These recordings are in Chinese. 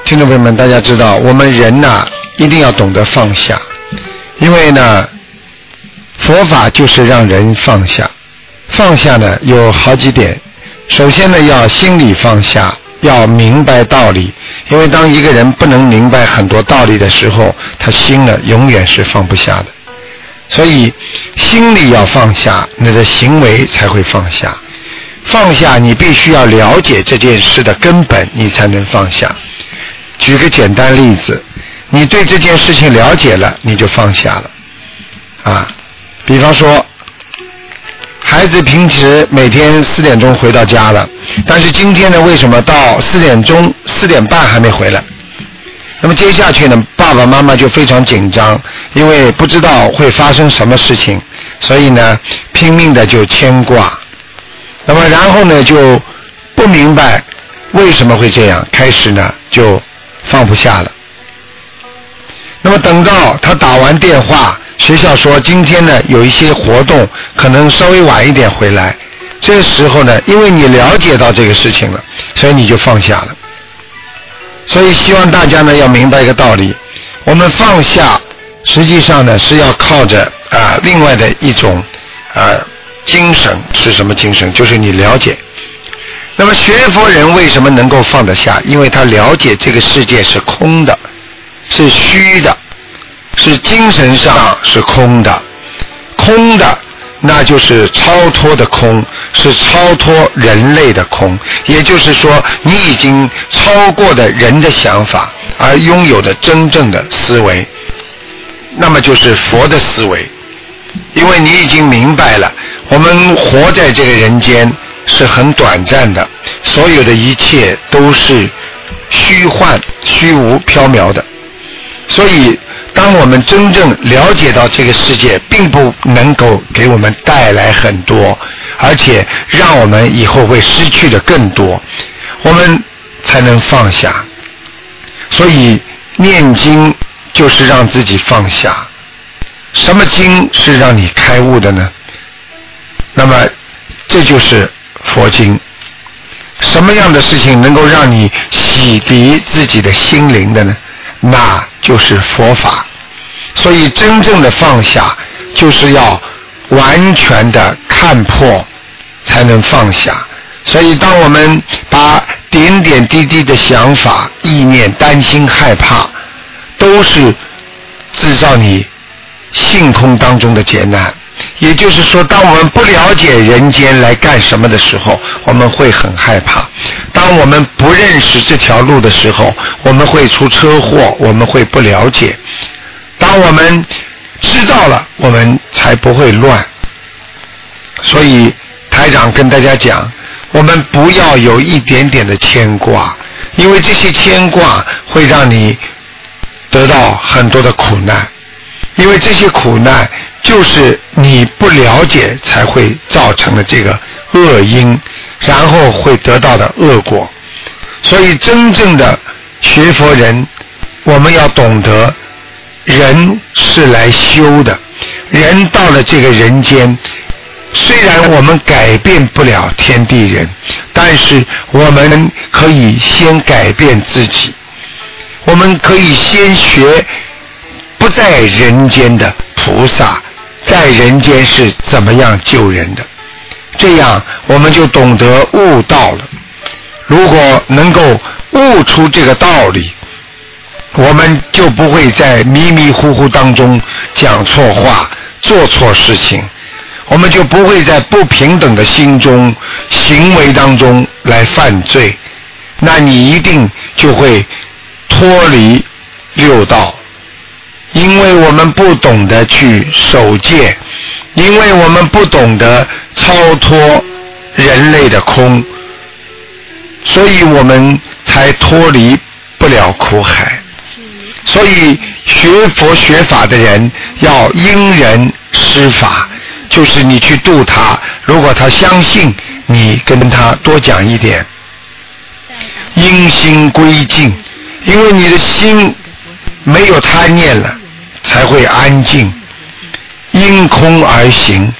听众朋友们，大家知道我们人呢一定要懂得放下，因为呢佛法就是让人放下。放下呢有好几点，首先呢要心里放下，要明白道理，因为当一个人不能明白很多道理的时候，他心呢永远是放不下的。所以心里要放下，你的行为才会放下。放下你必须要了解这件事的根本，你才能放下。举个简单例子，你对这件事情了解了，你就放下了比方说孩子平时每天4点钟回到家了，但是今天呢为什么到4点半还没回来？那么接下去呢爸爸妈妈就非常紧张，因为不知道会发生什么事情，所以呢拼命的就牵挂。那么然后呢就不明白为什么会这样，开始呢就放不下了。那么等到他打完电话，学校说今天呢有一些活动，可能稍微晚一点回来，这时候呢因为你了解到这个事情了，所以你就放下了。所以希望大家呢要明白一个道理，我们放下实际上呢是要靠着另外的一种精神。是什么精神？就是你了解。那么学佛人为什么能够放得下？因为他了解这个世界是空的，是虚的，是精神上是空的。空的那就是超脱的空，是超脱人类的空，也就是说你已经超过的人的想法，而拥有的真正的思维，那么就是佛的思维。因为你已经明白了，我们活在这个人间是很短暂的，所有的一切都是虚幻虚无缥缈的。所以当我们真正了解到这个世界并不能够给我们带来很多，而且让我们以后会失去的更多，我们才能放下。所以念经就是让自己放下。什么经是让你开悟的呢？那么这就是佛经。什么样的事情能够让你洗涤自己的心灵的呢？那就是佛法。所以真正的放下就是要完全的看破才能放下。所以当我们把点点滴滴的想法、意念、担心、害怕都是制造你性空当中的劫难，也就是说当我们不了解人间来干什么的时候，我们会很害怕。当我们不认识这条路的时候，我们会出车祸，我们会不了解。当我们知道了，我们才不会乱。所以台长跟大家讲，我们不要有一点点的牵挂，因为这些牵挂会让你得到很多的苦难，因为这些苦难就是你不了解才会造成的这个恶因，然后会得到的恶果。所以真正的学佛人，我们要懂得人是来修的，人到了这个人间，虽然我们改变不了天地人，但是我们可以先改变自己，我们可以先学不在人间的菩萨在人间是怎么样救人的，这样我们就懂得悟道了。如果能够悟出这个道理，我们就不会在迷迷糊糊当中讲错话、做错事情，我们就不会在不平等的心中、行为当中来犯罪，那你一定就会脱离六道。因为我们不懂得去守戒，因为我们不懂得超脱人类的空，所以我们才脱离不了苦海。所以学佛学法的人要因人施法，就是你去度他，如果他相信，你跟他多讲一点，因心归静，因为你的心没有贪念了才会安静，因空而行，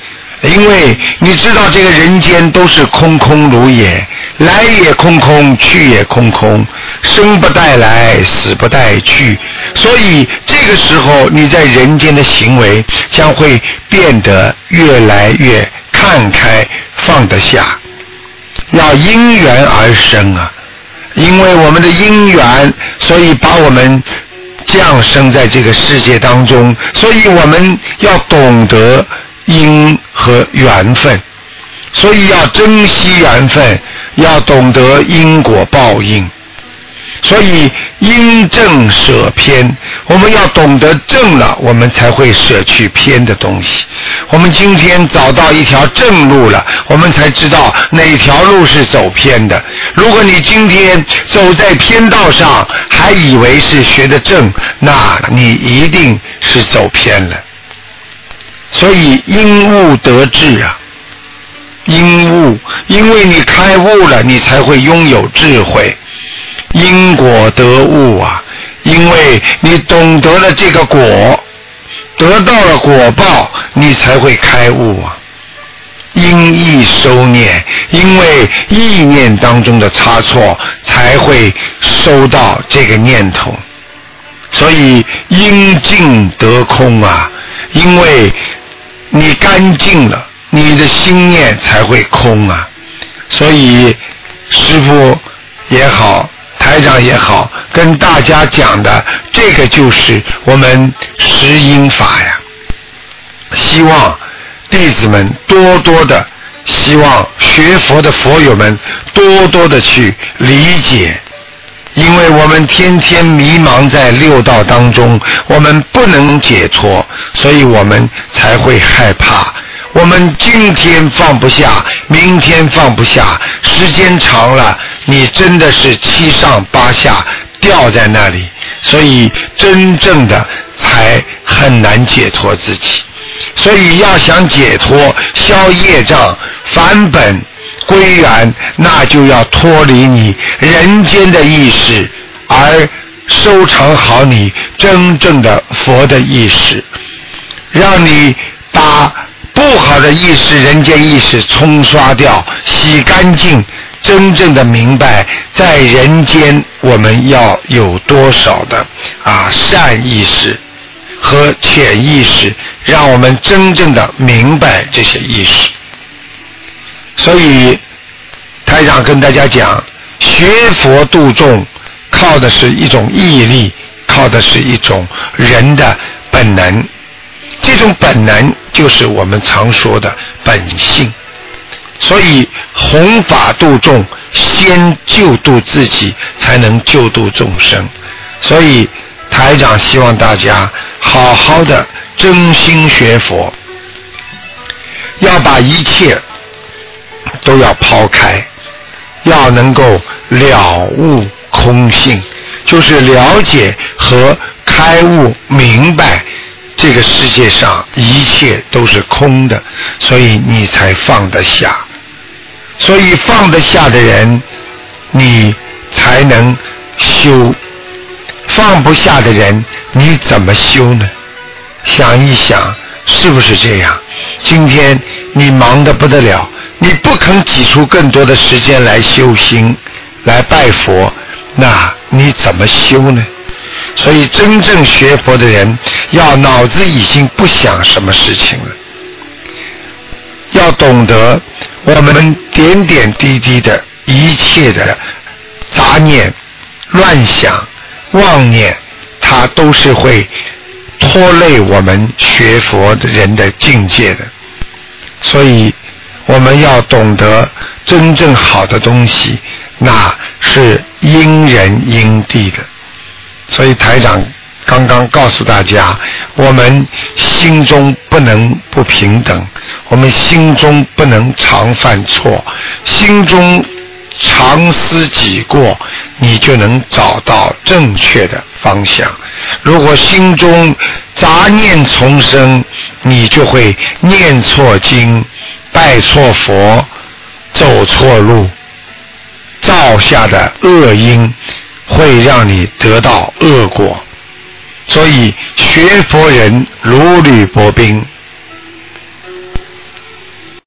因为你知道这个人间都是空空如也，来也空空，去也空空，生不带来，死不带去，所以这个时候你在人间的行为将会变得越来越看开放得下。要因缘而生啊，因为我们的因缘，所以把我们降生在这个世界当中，所以我们要懂得因和缘分，所以要珍惜缘分，要懂得因果报应，所以因正舍偏，我们要懂得正了，我们才会舍去偏的东西。我们今天找到一条正路了，我们才知道哪条路是走偏的。如果你今天走在偏道上，还以为是学的正，那你一定是走偏了。所以因悟得智啊，因悟，因为你开悟了，你才会拥有智慧。因果得悟啊，因为你懂得了这个果，得到了果报，你才会开悟啊。因意收念，因为意念当中的差错，才会收到这个念头。所以因净得空啊，因为你干净了，你的心念才会空啊。所以师父也好，台长也好，跟大家讲的这个就是我们识因法呀。希望弟子们多多的，希望学佛的佛友们多多的去理解，因为我们天天迷茫在六道当中，我们不能解脱，所以我们才会害怕。我们今天放不下，明天放不下，时间长了，你真的是七上八下掉在那里，所以真正的才很难解脱自己。所以要想解脱，消业障，返本归元，那就要脱离你人间的意识，而收藏好你真正的佛的意识，让你把不好的意识、人间意识冲刷掉，洗干净，真正的明白在人间我们要有多少的善意识和潜意识，让我们真正的明白这些意识。所以台长跟大家讲，学佛度众靠的是一种毅力，靠的是一种人的本能，这种本能就是我们常说的本性。所以弘法度众，先救度自己，才能救度众生。所以台长希望大家好好的真心学佛，要把一切都要抛开，要能够了悟空性，就是了解和开悟明白这个世界上一切都是空的，所以你才放得下。所以放得下的人，你才能修。放不下的人，你怎么修呢？想一想，是不是这样？今天你忙得不得了，你不肯挤出更多的时间来修心，来拜佛，那你怎么修呢？所以真正学佛的人，要脑子已经不想什么事情了，要懂得我们点点滴滴的一切的杂念、乱想、妄念，它都是会拖累我们学佛的人的境界的。所以我们要懂得真正好的东西，那是因人因地的。所以台长刚刚告诉大家，我们心中不能不平等，我们心中不能常犯错，心中常思己过，你就能找到正确的方向。如果心中杂念丛生，你就会念错经，拜错佛，走错路，造下的恶因会让你得到恶果。所以学佛人如履薄冰，